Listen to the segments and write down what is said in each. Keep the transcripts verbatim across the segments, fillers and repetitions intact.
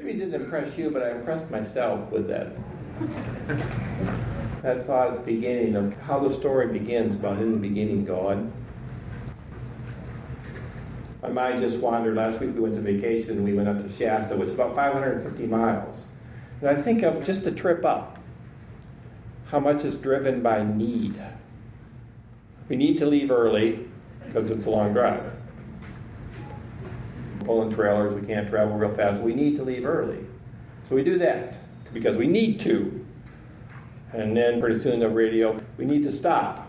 Maybe it didn't impress you, but I impressed myself with that. That thought at the beginning of how the story begins about in the beginning God. My mind just wandered. Last week we went to vacation. We went up to Shasta, which is about five hundred fifty miles. And I think of just the trip up, how much is driven by need. We need to leave early because it's a long drive. Pulling trailers, we can't travel real fast. We need to leave early. So we do that because we need to. And then pretty soon the radio, we need to stop.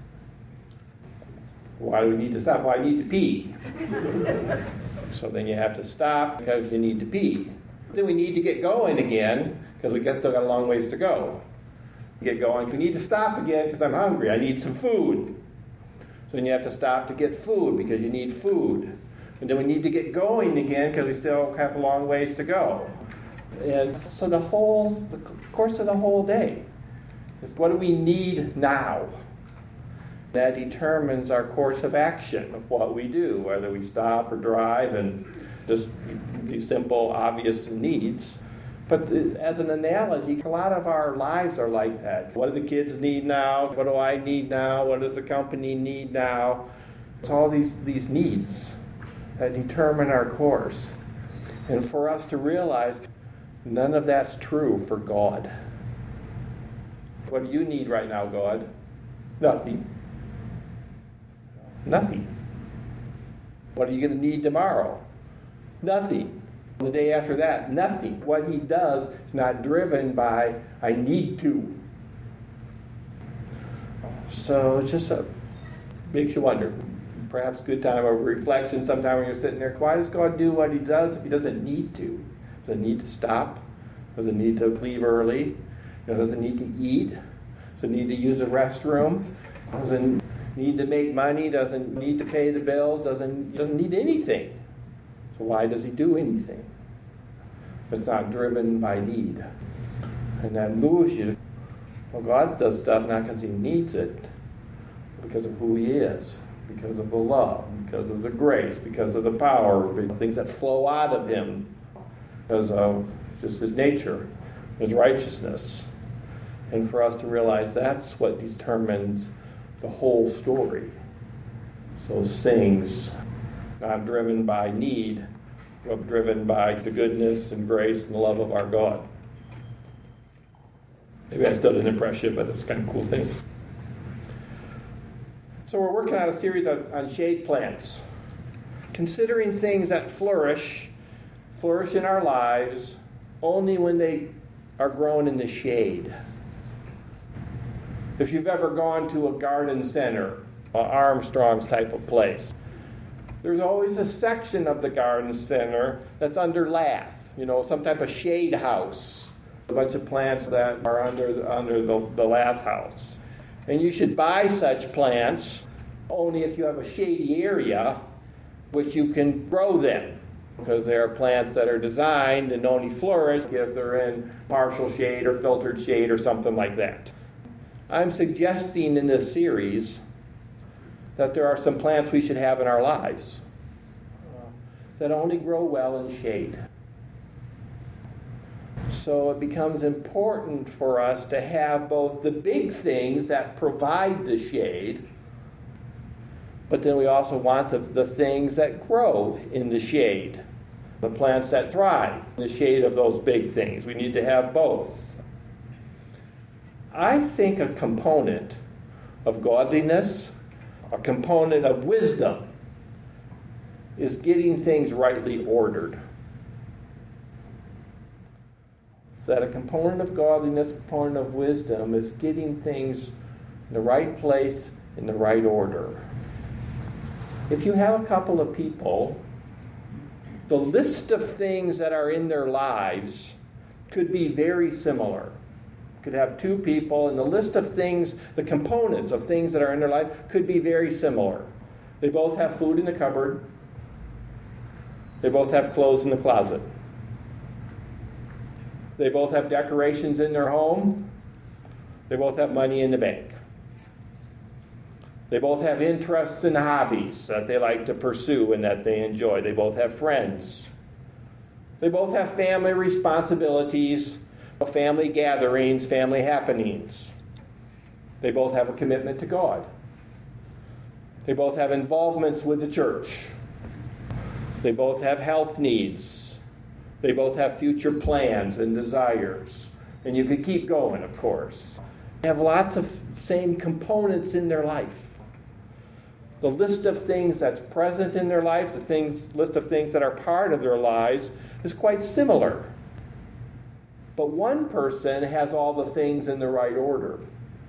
Why do we need to stop? Well, I need to pee. So then you have to stop because you need to pee. Then we need to get going again because we still got a long ways to go. Get going. We need to stop again because I'm hungry. I need some food. So then you have to stop to get food because you need food. And then we need to get going again because we still have a long ways to go. And so the whole, the course of the whole day is what do we need now? That determines our course of action of what we do, whether we stop or drive and just these simple, obvious needs. But as an analogy, a lot of our lives are like that. What do the kids need now? What do I need now? What does the company need now? It's all these, these needs that determine our course. And for us to realize none of that's true for God. What do you need right now, God? Nothing. Nothing. What are you going to need tomorrow? Nothing. The day after that, nothing. What he does is not driven by, I need to. So it just uh, makes you wonder. Perhaps a good time of reflection sometime when you're sitting there. Why does God do what he does if he doesn't need to? Does it need to stop? Does it need to leave early? You know, does it need to eat? Does it need to use the restroom? Does it need to make money? Doesn't need to pay the bills? Doesn't doesn't need anything. So why does he do anything? If it's not driven by need. And that moves you. Well, God does stuff not because he needs it, but because of who he is, because of the love, because of the grace, because of the power, things that flow out of him, because of just his nature, his righteousness. And for us to realize that's what determines the whole story. So things not driven by need, but driven by the goodness and grace and the love of our God. Maybe I still didn't impress you, but it's kind of a cool thing. So we're working on a series on, on shade plants, considering things that flourish, flourish in our lives only when they are grown in the shade. If you've ever gone to a garden center, uh, Armstrong's type of place, there's always a section of the garden center that's under lath, you know, some type of shade house. A bunch of plants that are under the, under the, the lath house. And you should buy such plants only if you have a shady area which you can grow them. Because there are plants that are designed and only flourish if they're in partial shade or filtered shade or something like that. I'm suggesting in this series that there are some plants we should have in our lives that only grow well in shade. So it becomes important for us to have both the big things that provide the shade, but then we also want the, the things that grow in the shade, the plants that thrive in the shade of those big things. We need to have both. I think a component of godliness, a component of wisdom, is getting things rightly ordered. That a component of godliness, a component of wisdom, is getting things in the right place, in the right order. If you have a couple of people, the list of things that are in their lives could be very similar. You could have two people, and the list of things, the components of things that are in their life could be very similar. They both have food in the cupboard. They both have clothes in the closet. They both have decorations in their home. They both have money in the bank. They both have interests and hobbies that they like to pursue and that they enjoy. They both have friends. They both have family responsibilities, family gatherings, family happenings. They both have a commitment to God. They both have involvements with the church. They both have health needs. They both have future plans and desires. And you could keep going, of course. They have lots of same components in their life. The list of things that's present in their life, the things, list of things that are part of their lives, is quite similar. But one person has all the things in the right order.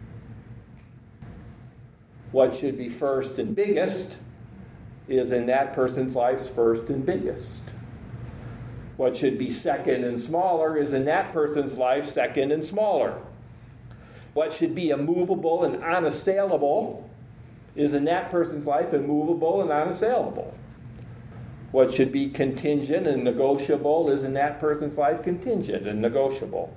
What should be first and biggest is in that person's life first and biggest. What should be second and smaller is in that person's life second and smaller. What should be immovable and unassailable is in that person's life immovable and unassailable. What should be contingent and negotiable is in that person's life contingent and negotiable.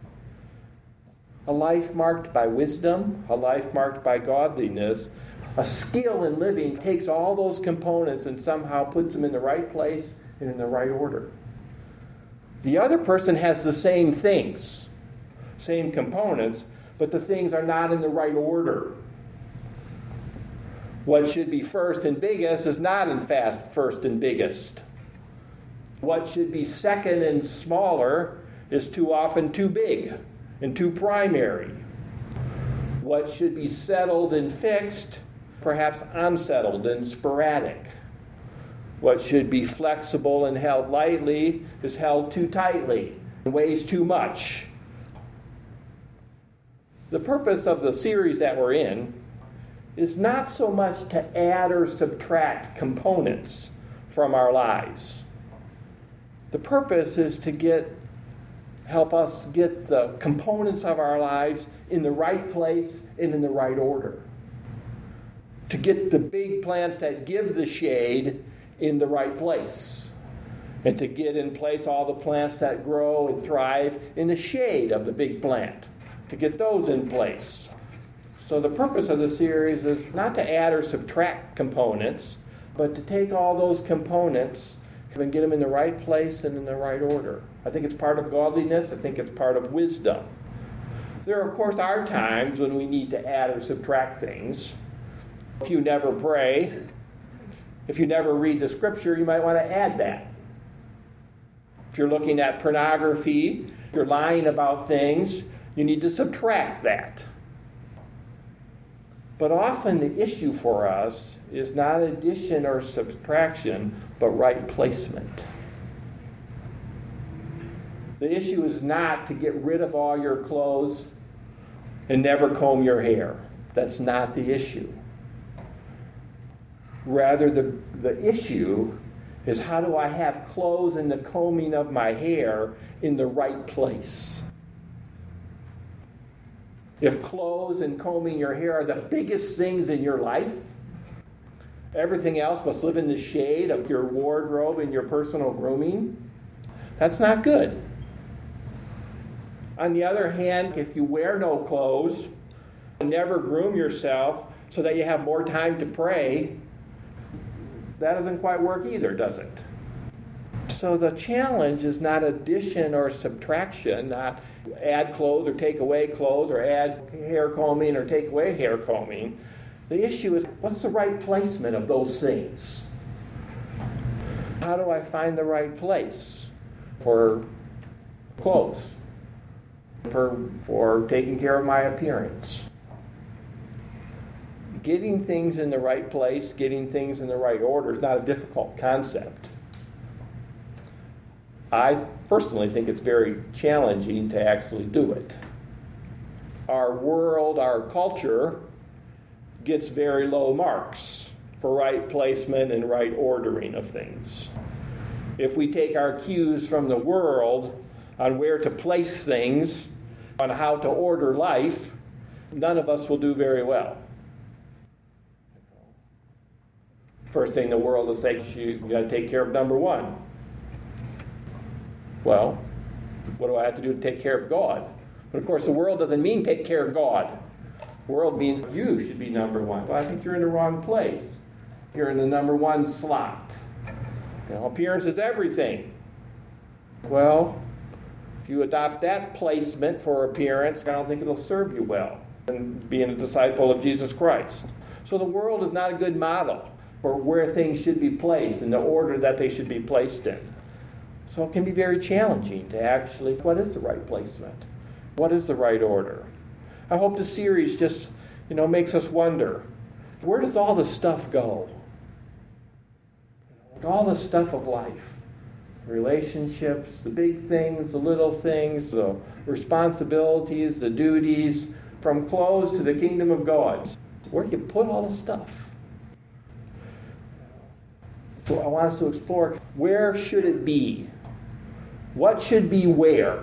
A life marked by wisdom, a life marked by godliness, a skill in living takes all those components and somehow puts them in the right place and in the right order. The other person has the same things, same components, but the things are not in the right order. What should be first and biggest is not in fact first and biggest. What should be second and smaller is too often too big and too primary. What should be settled and fixed, perhaps unsettled and sporadic. What should be flexible and held lightly is held too tightly and weighs too much. The purpose of the series that we're in is not so much to add or subtract components from our lives. The purpose is to get help us get the components of our lives in the right place and in the right order. To get the big plants that give the shade in the right place. And to get in place all the plants that grow and thrive in the shade of the big plant. To get those in place. So the purpose of the series is not to add or subtract components, but to take all those components and get them in the right place and in the right order. I think it's part of godliness. I think it's part of wisdom. There, of course, are times when we need to add or subtract things. If you never pray, if you never read the scripture, you might want to add that. If you're looking at pornography, if you're lying about things, you need to subtract that. But often the issue for us is not addition or subtraction, but right placement. The issue is not to get rid of all your clothes and never comb your hair. That's not the issue. Rather, the, the issue is how do I have clothes and the combing of my hair in the right place? If clothes and combing your hair are the biggest things in your life, everything else must live in the shade of your wardrobe and your personal grooming, that's not good. On the other hand, if you wear no clothes and never groom yourself so that you have more time to pray, that doesn't quite work either, does it? So the challenge is not addition or subtraction, not add clothes or take away clothes, or add hair combing or take away hair combing. The issue is, what's the right placement of those things? How do I find the right place for clothes? For, for taking care of my appearance? Getting things in the right place, getting things in the right order is not a difficult concept. I personally think it's very challenging to actually do it. Our world, our culture, gets very low marks for right placement and right ordering of things. If we take our cues from the world on where to place things, on how to order life, none of us will do very well. First thing the world will say, you got to take care of number one. Well, what do I have to do to take care of God? But of course, the world doesn't mean take care of God. The world means you should be number one. Well, I think you're in the wrong place. You're in the number one slot. You know, appearance is everything. Well, if you adopt that placement for appearance, I don't think it'll serve you well in being a disciple of Jesus Christ. So the world is not a good model for where things should be placed in the order that they should be placed in. So it can be very challenging to actually, what is the right placement? What is the right order? I hope the series just, you know, makes us wonder, where does all the stuff go? All the stuff of life. Relationships, the big things, the little things, the responsibilities, the duties, from clothes to the kingdom of God. Where do you put all the stuff? So I want us to explore, where should it be? What should be where?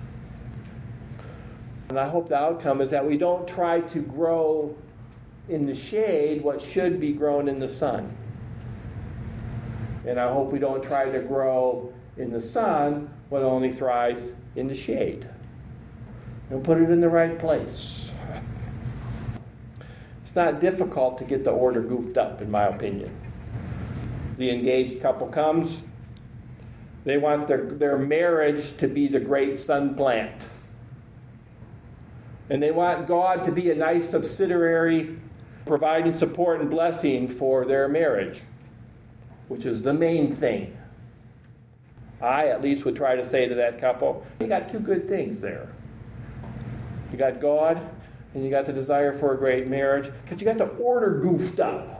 And I hope the outcome is that we don't try to grow in the shade what should be grown in the sun. And I hope we don't try to grow in the sun what only thrives in the shade. And put it in the right place. It's not difficult to get the order goofed up, in my opinion. The engaged couple comes. They want their, their marriage to be the great sun plant. And they want God to be a nice subsidiary, providing support and blessing for their marriage, which is the main thing. I, at least, would try to say to that couple, you got two good things there. You got God, and you got the desire for a great marriage, but you got the order goofed up.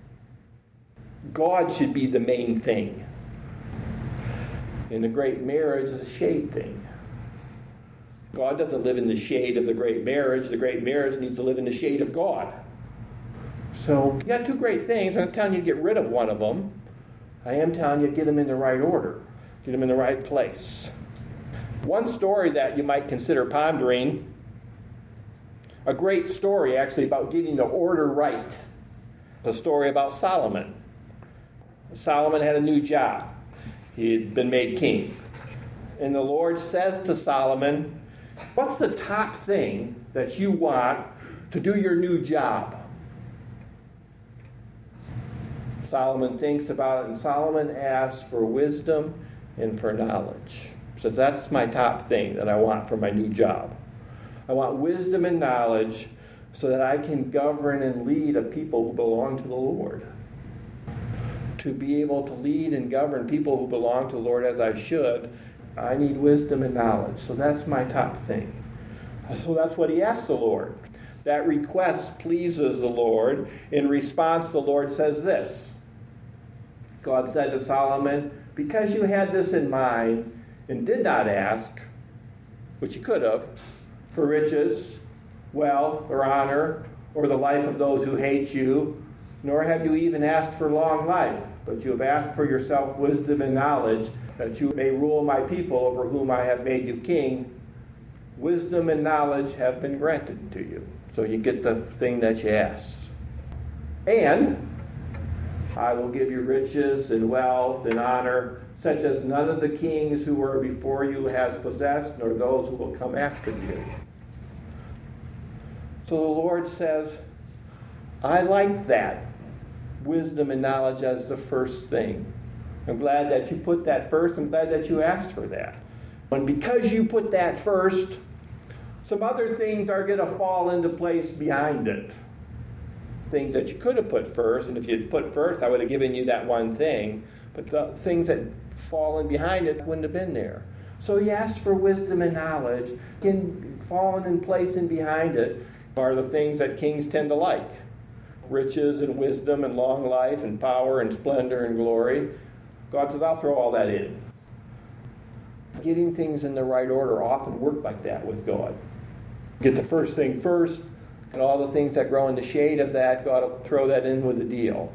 God should be the main thing. And the great marriage is a shade thing. God doesn't live in the shade of the great marriage. The great marriage needs to live in the shade of God. So you got two great things. I'm not telling you to get rid of one of them. I am telling you to get them in the right order. Get them in the right place. One story that you might consider pondering, a great story actually about getting the order right. It's a story about Solomon. Solomon had a new job. He had been made king. And the Lord says to Solomon, what's the top thing that you want to do your new job? Solomon thinks about it, and Solomon asks for wisdom and for knowledge. He says, that's my top thing that I want for my new job. I want wisdom and knowledge so that I can govern and lead a people who belong to the Lord. To be able to lead and govern people who belong to the Lord as I should, I need wisdom and knowledge. So that's my top thing. So that's what he asks the Lord. That request pleases the Lord. In response, the Lord says this. God said to Solomon, because you had this in mind and did not ask, which you could have, for riches, wealth, or honor, or the life of those who hate you, nor have you even asked for long life, but you have asked for yourself wisdom and knowledge, that you may rule my people over whom I have made you king. Wisdom and knowledge have been granted to you. So you get the thing that you asked. And I will give you riches and wealth and honor, such as none of the kings who were before you has possessed, nor those who will come after you. So the Lord says, I like that. Wisdom and knowledge as the first thing. I'm glad that you put that first. I'm glad that you asked for that. And because you put that first, some other things are going to fall into place behind it. Things that you could have put first, and if you'd put first, I would have given you that one thing. But the things that fall in behind it wouldn't have been there. So he asked for wisdom and knowledge. And fallen in place and behind it are the things that kings tend to like. Riches and wisdom and long life and power and splendor and glory. God says, I'll throw all that in. Getting things in the right order often work like that with God. Get the first thing first, and all the things that grow in the shade of that, God will throw that in with the deal.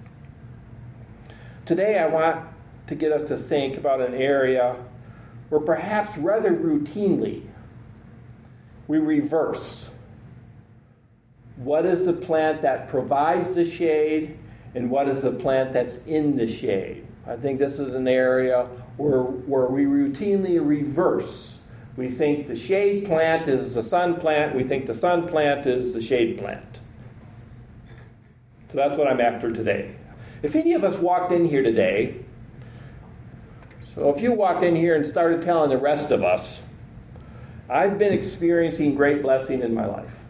Today I want to get us to think about an area where perhaps rather routinely we reverse. What is the plant that provides the shade, and what is the plant that's in the shade? I think this is an area where, where we routinely reverse. We think the shade plant is the sun plant. We think the sun plant is the shade plant. So that's what I'm after today. If any of us walked in here today, So if you walked in here and started telling the rest of us, I've been experiencing great blessing in my life.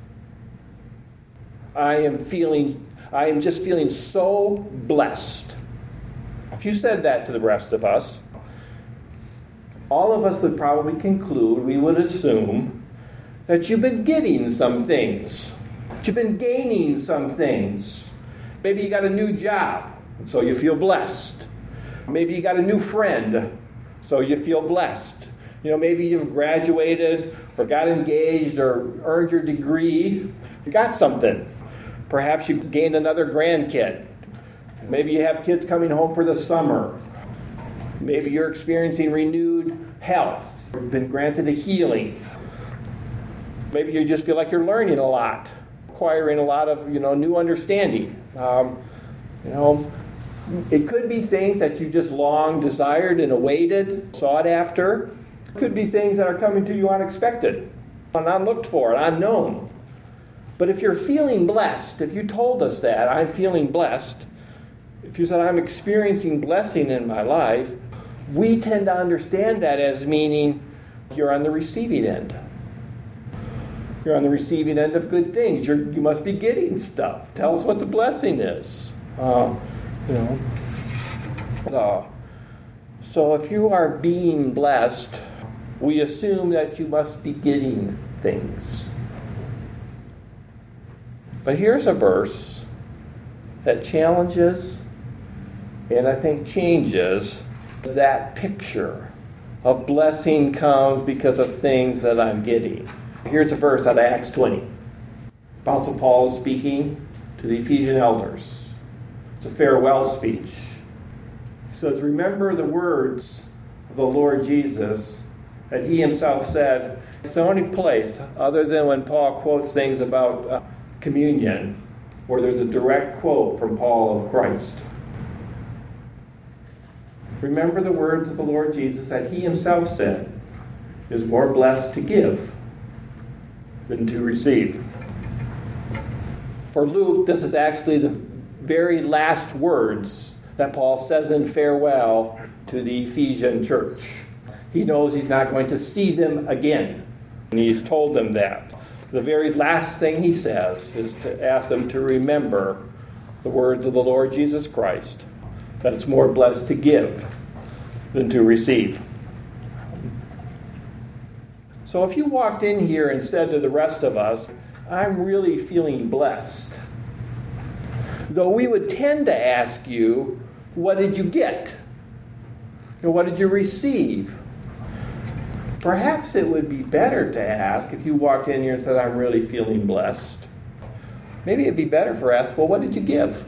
I am feeling, I am just feeling so blessed. If you said that to the rest of us, all of us would probably conclude, we would assume, that you've been getting some things. That you've been gaining some things. Maybe you got a new job, so you feel blessed. Maybe you got a new friend, so you feel blessed. You know, maybe you've graduated or got engaged or earned your degree. You got something. Perhaps you gained another grandkid. Maybe you have kids coming home for the summer. Maybe you're experiencing renewed health. You've been granted a healing. Maybe you just feel like you're learning a lot, acquiring a lot of, you know, new understanding. Um, you know, it could be things that you just long desired and awaited, sought after. It could be things that are coming to you unexpected, unlooked for, unknown. But if you're feeling blessed, if you told us that, I'm feeling blessed, if you said, I'm experiencing blessing in my life, we tend to understand that as meaning you're on the receiving end. You're on the receiving end of good things. You're, you must be getting stuff. Tell us what the blessing is. Uh, you know. Uh, so if you are being blessed, we assume that you must be getting things. But here's a verse that challenges and I think changes that picture of blessing comes because of things that I'm getting. Here's a verse out of Acts twenty. Apostle Paul is speaking to the Ephesian elders. It's a farewell speech. He says, remember the words of the Lord Jesus that he himself said. It's the only place, other than when Paul quotes things about uh, communion, where there's a direct quote from Paul of Christ. Remember the words of the Lord Jesus that he himself said, is more blessed to give than to receive. For Luke, this is actually the very last words that Paul says in farewell to the Ephesian church. He knows he's not going to see them again. And he's told them that. The very last thing he says is to ask them to remember the words of the Lord Jesus Christ, that it's more blessed to give than to receive. So if you walked in here and said to the rest of us, I'm really feeling blessed, though we would tend to ask you, what did you get? And what did you receive? Perhaps it would be better to ask, if you walked in here and said, I'm really feeling blessed, maybe it'd be better for us, well, what did you give?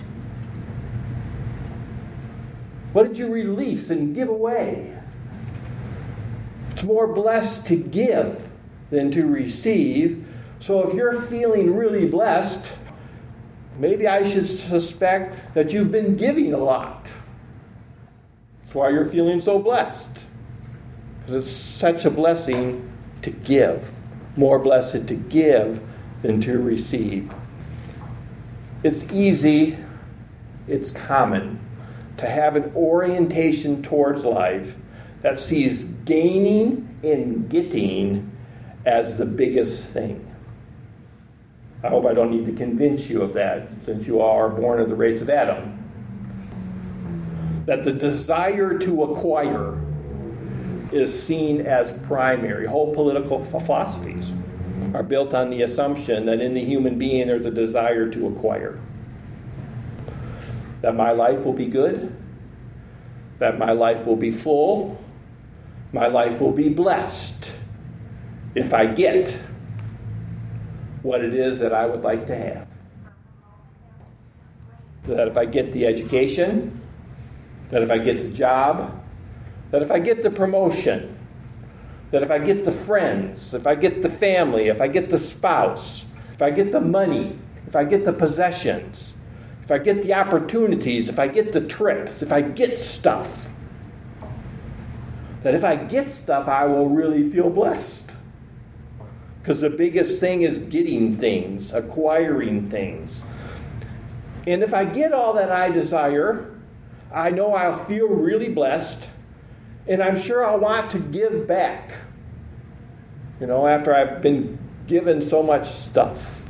What did you release and give away? It's more blessed to give than to receive. So if you're feeling really blessed, maybe I should suspect that you've been giving a lot. That's why you're feeling so blessed. Because it's such a blessing to give. More blessed to give than to receive. It's easy, it's common to have an orientation towards life that sees gaining and getting as the biggest thing. I hope I don't need to convince you of that, since you all are born of the race of Adam. That the desire to acquire is seen as primary. Whole political philosophies are built on the assumption that in the human being there's a desire to acquire. That my life will be good, that my life will be full, my life will be blessed if I get what it is that I would like to have. That if I get the education, that if I get the job, that if I get the promotion, that if I get the friends, if I get the family, if I get the spouse, if I get the money, if I get the possessions, if I get the opportunities, if I get the trips, if I get stuff, that if I get stuff, I will really feel blessed. Because the biggest thing is getting things, acquiring things. And if I get all that I desire, I know I'll feel really blessed, And I'm sure I'll want to give back, you know, after I've been given so much stuff.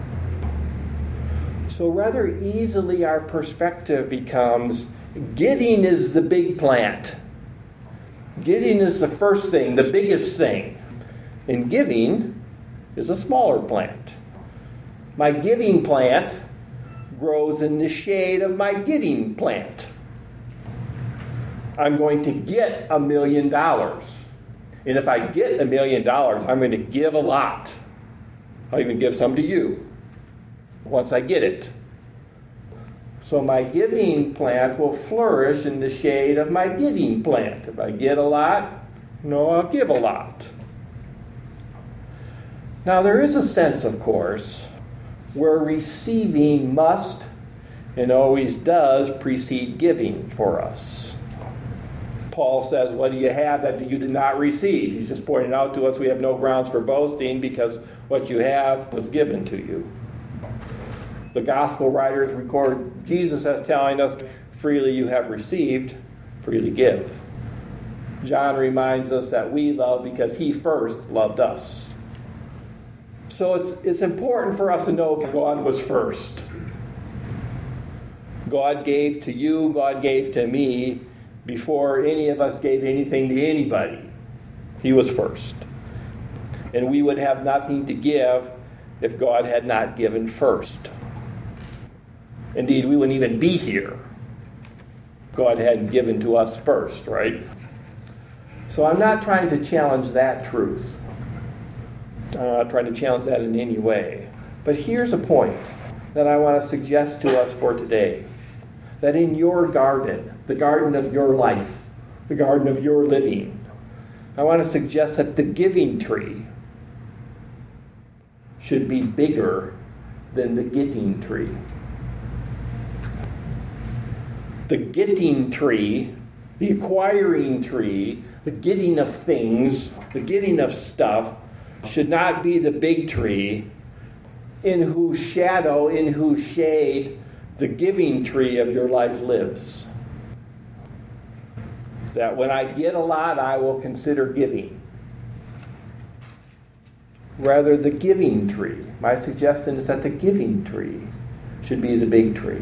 So rather easily our perspective becomes, getting is the big plant. Getting is the first thing, the biggest thing. And giving is a smaller plant. My giving plant grows in the shade of my getting plant. I'm going to get a million dollars. And if I get a million dollars, I'm going to give a lot. I'll even give some to you once I get it. So my giving plant will flourish in the shade of my getting plant. If I get a lot, no, I'll give a lot. Now there is a sense, of course, where receiving must and always does precede giving for us. Paul says, what do you have that you did not receive? He's just pointing out to us we have no grounds for boasting because what you have was given to you. The gospel writers record Jesus as telling us, freely you have received, freely give. John reminds us that we love because he first loved us. So it's, it's important for us to know God was first. God gave to you, God gave to me, before any of us gave anything to anybody. He was first. And we would have nothing to give if God had not given first. Indeed, we wouldn't even be here. God hadn't given to us first, right? So I'm not trying to challenge that truth. I'm not trying to challenge that in any way. But here's a point that I want to suggest to us for today. That in your garden, the garden of your life, the garden of your living, I want to suggest that the giving tree should be bigger than the getting tree. The getting tree, the acquiring tree, the getting of things, the getting of stuff, should not be the big tree in whose shadow, in whose shade the giving tree of your life lives. That when I get a lot, I will consider giving. Rather, the giving tree. My suggestion is that the giving tree should be the big tree.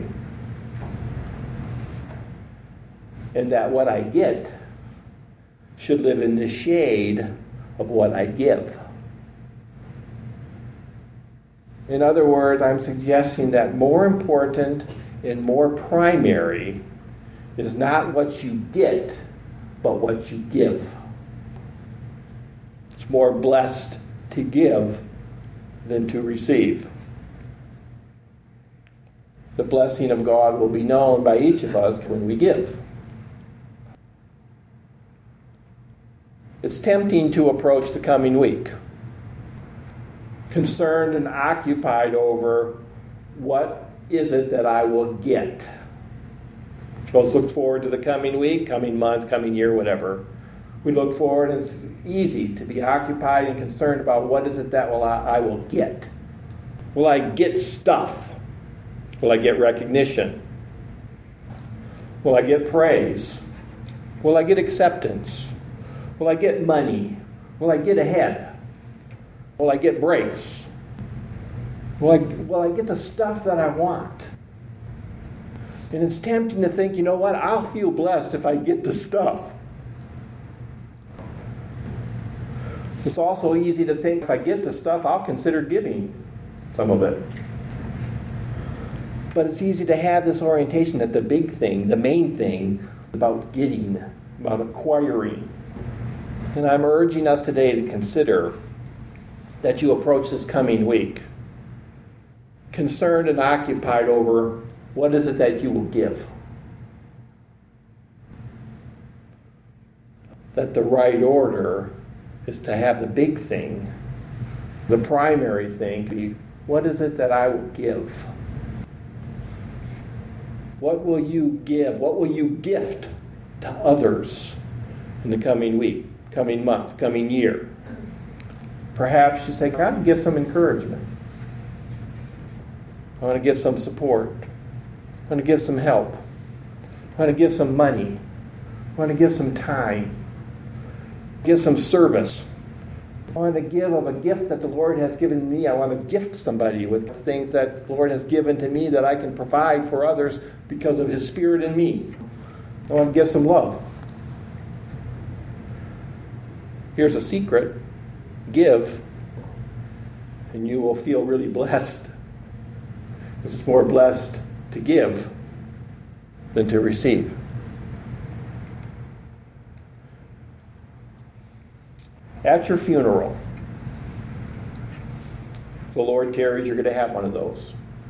And that what I get should live in the shade of what I give. In other words, I'm suggesting that more important and more primary is not what you get, but what you give. It's more blessed to give than to receive. The blessing of God will be known by each of us when we give. It's tempting to approach the coming week concerned and occupied over what is it that I will get. Supposed to look forward to the coming week, coming month, coming year, whatever. We look forward, and it's easy to be occupied and concerned about what is it that will I, I will get. Will I get stuff? Will I get recognition? Will I get praise? Will I get acceptance? Will I get money? Will I get ahead? Will I get breaks? Will I, will I get the stuff that I want? And it's tempting to think, you know what, I'll feel blessed if I get the stuff. It's also easy to think if I get the stuff, I'll consider giving some of it. But it's easy to have this orientation that the big thing, the main thing, is about getting, about acquiring. And I'm urging us today to consider that you approach this coming week concerned and occupied over what is it that you will give. That the right order is to have the big thing, the primary thing, be what is it that I will give? What will you give? What will you gift to others in the coming week, coming month, coming year? Perhaps you say, God, I want to give some encouragement. I want to give some support. I want to give some help. I want to give some money. I want to give some time. Give some service. I want to give of a gift that the Lord has given me. I want to gift somebody with things that the Lord has given to me that I can provide for others because of His Spirit in me. I want to give some love. Here's a secret. Give, and you will feel really blessed. It's more blessed to give than to receive. At your funeral, if the Lord tarries, you're going to have one of those.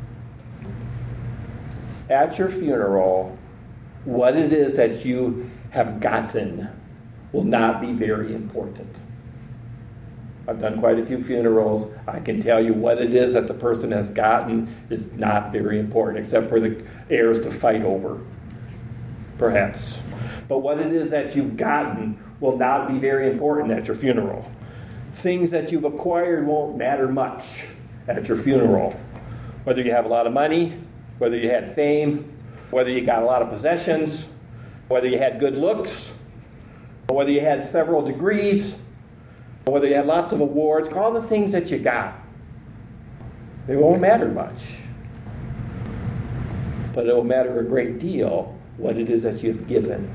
At your funeral, what it is that you have gotten will not be very important. I've done quite a few funerals. I can tell you what it is that the person has gotten is not very important, except for the heirs to fight over, perhaps. But what it is that you've gotten will not be very important at your funeral. Things that you've acquired won't matter much at your funeral. Whether you have a lot of money, whether you had fame, whether you got a lot of possessions, whether you had good looks, whether you had several degrees, whether you had lots of awards, all the things that you got, they won't matter much. But it will matter a great deal what it is that you've given.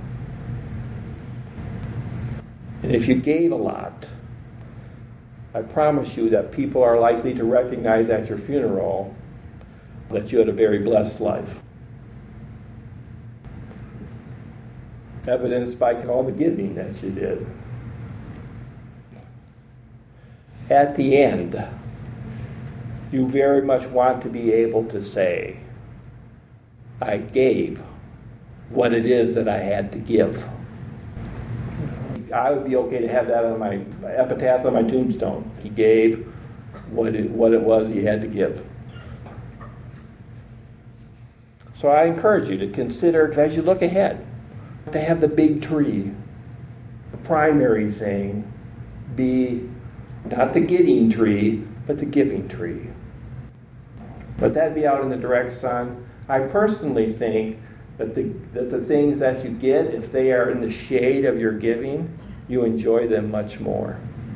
And if you gave a lot, I promise you that people are likely to recognize at your funeral that you had a very blessed life. Evidenced by all the giving that you did. At the end, you very much want to be able to say, I gave what it is that I had to give. I would be okay to have that on my epitaph on my tombstone. He gave what it, what it was he had to give. So I encourage you to consider, as you look ahead, to have the big tree, the primary thing, be not the getting tree, but the giving tree. Let that be out in the direct sun. I personally think that the, that the things that you get, if they are in the shade of your giving, you enjoy them much more.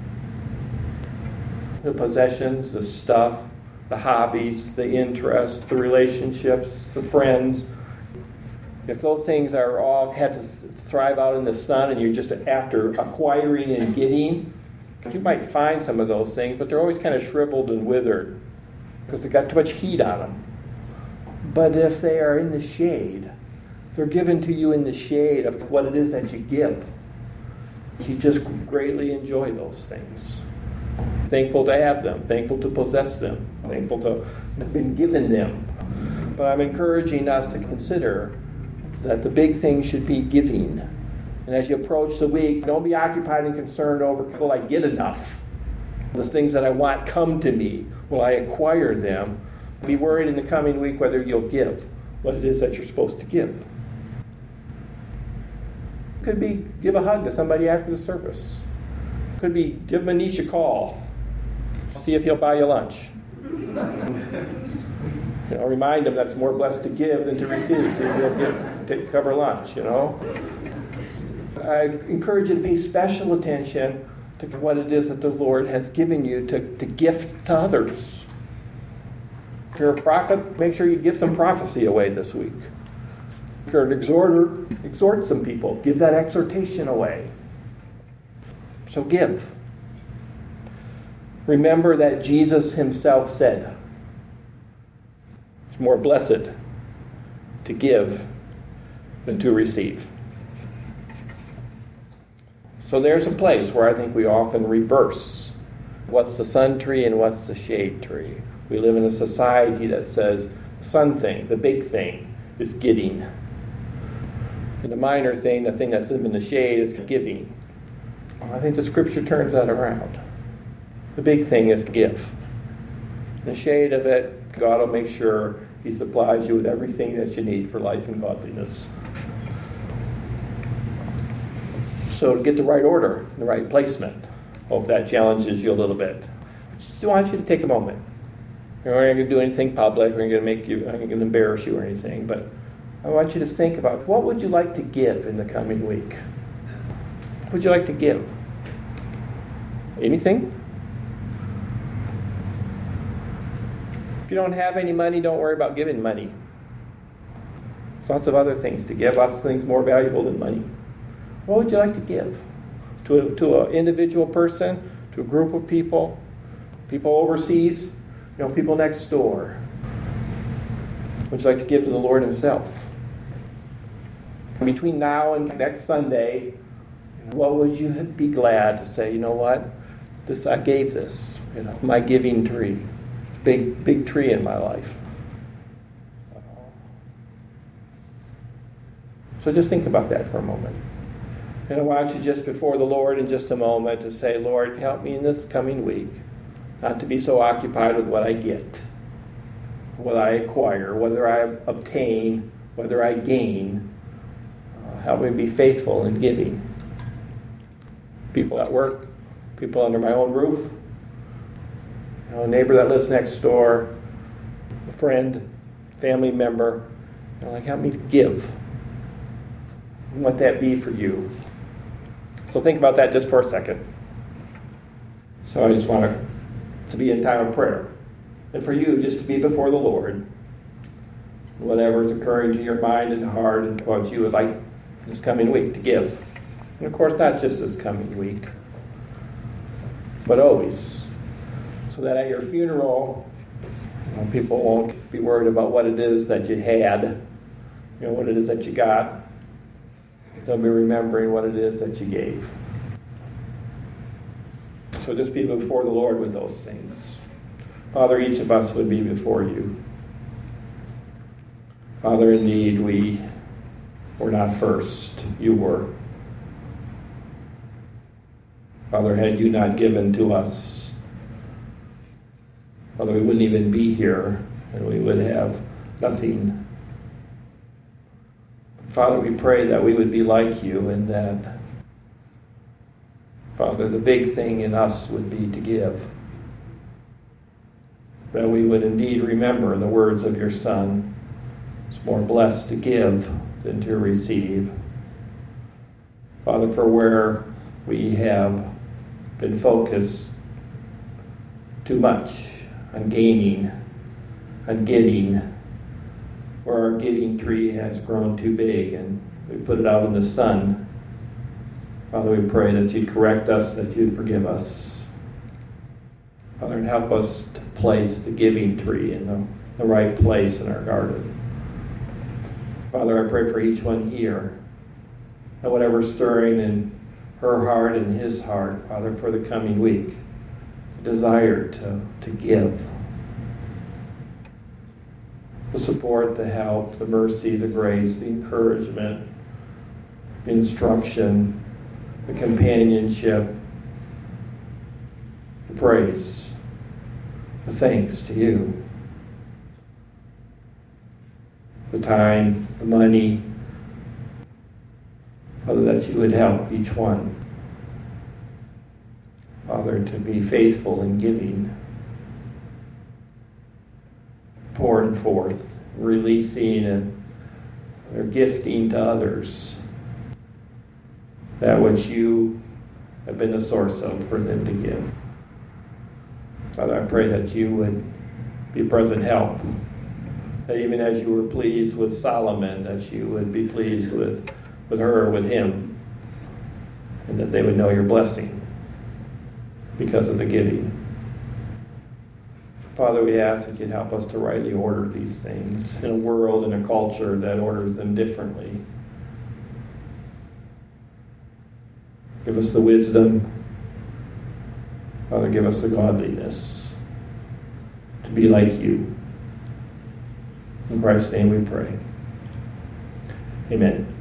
The possessions, the stuff, the hobbies, the interests, the relationships, the friends, if those things are all had to thrive out in the sun and you're just after acquiring and getting, you might find some of those things, but they're always kind of shriveled and withered because they've got too much heat on them. But if they are in the shade, they're given to you in the shade of what it is that you give. You just greatly enjoy those things. Thankful to have them, thankful to possess them, thankful to have been given them. But I'm encouraging us to consider that the big thing should be giving. And as you approach the week, don't be occupied and concerned over, will I get enough? The things that I want come to me. Will I acquire them? Be worried in the coming week whether you'll give what it is that you're supposed to give. Could be give a hug to somebody after the service. Could be give Manish a call. See if he'll buy you lunch. You know, remind him that it's more blessed to give than to receive. See if he'll give, take, cover lunch, you know. I encourage you to pay special attention to what it is that the Lord has given you to, to gift to others. If you're a prophet, make sure you give some prophecy away this week. If you're an exhorter, exhort some people. Give that exhortation away. So give. Remember that Jesus himself said, it's more blessed to give than to receive. So there's a place where I think we often reverse. What's the sun tree and what's the shade tree? We live in a society that says the sun thing, the big thing, is getting. And the minor thing, the thing that's in the shade, is giving. Well, I think the scripture turns that around. The big thing is give. In the shade of it, God will make sure he supplies you with everything that you need for life and godliness. So to get the right order, the right placement, hope that challenges you a little bit. I just want you to take a moment. We're not going to do anything public. We're not going to make you, I'm not going to embarrass you or anything, but I want you to think about what would you like to give in the coming week? What would you like to give? Anything? If you don't have any money, don't worry about giving money. There's lots of other things to give, lots of things more valuable than money. What would you like to give? To a, to an individual person, to a group of people, people overseas, you know, people next door. Would you like to give to the Lord himself? Between now and next Sunday, what would you be glad to say, you know what? This I gave this, you know, my giving tree. Big, big tree in my life. So just think about that for a moment. And I want you just before the Lord in just a moment to say, Lord, help me in this coming week not to be so occupied with what I get, what I acquire, whether I obtain, whether I gain. Uh, help me be faithful in giving. People at work, people under my own roof, you know, a neighbor that lives next door, a friend, family member. You know, like, help me to give. Let that be for you. So think about that just for a second. So I just want to, to be in time of prayer. And for you, just to be before the Lord. Whatever is occurring to your mind and heart and what you would like this coming week to give. And of course, not just this coming week, but always. So that at your funeral, you know, people won't be worried about what it is that you had, you know, what it is that you got. They'll be remembering what it is that you gave. So just be before the Lord with those things. Father, each of us would be before you. Father, indeed, we were not first. You were. Father, had you not given to us, Father, we wouldn't even be here, and we would have nothing. Father, we pray that we would be like you and that, Father, the big thing in us would be to give. That we would indeed remember the words of your Son. It's more blessed to give than to receive. Father, for where we have been focused too much on gaining, on getting, where our giving tree has grown too big and we put it out in the sun. Father, we pray that you'd correct us, that you'd forgive us. Father, and help us to place the giving tree in the, the right place in our garden. Father, I pray for each one here, that whatever's stirring in her heart and his heart, Father, for the coming week, a desire to, to give. The support, the help, the mercy, the grace, the encouragement, the instruction, the companionship, the praise, the thanks to you, the time, the money, Father, that you would help each one, Father, to be faithful in giving, pouring forth, releasing and or gifting to others that which you have been the source of for them to give. Father, I pray that you would be a present help, that even as you were pleased with Solomon, that you would be pleased with, with her, with him, and that they would know your blessing because of the giving. Father, we ask that you'd help us to rightly order these things in a world and a culture that orders them differently. Give us the wisdom. Father, give us the godliness to be like you. In Christ's name we pray. Amen.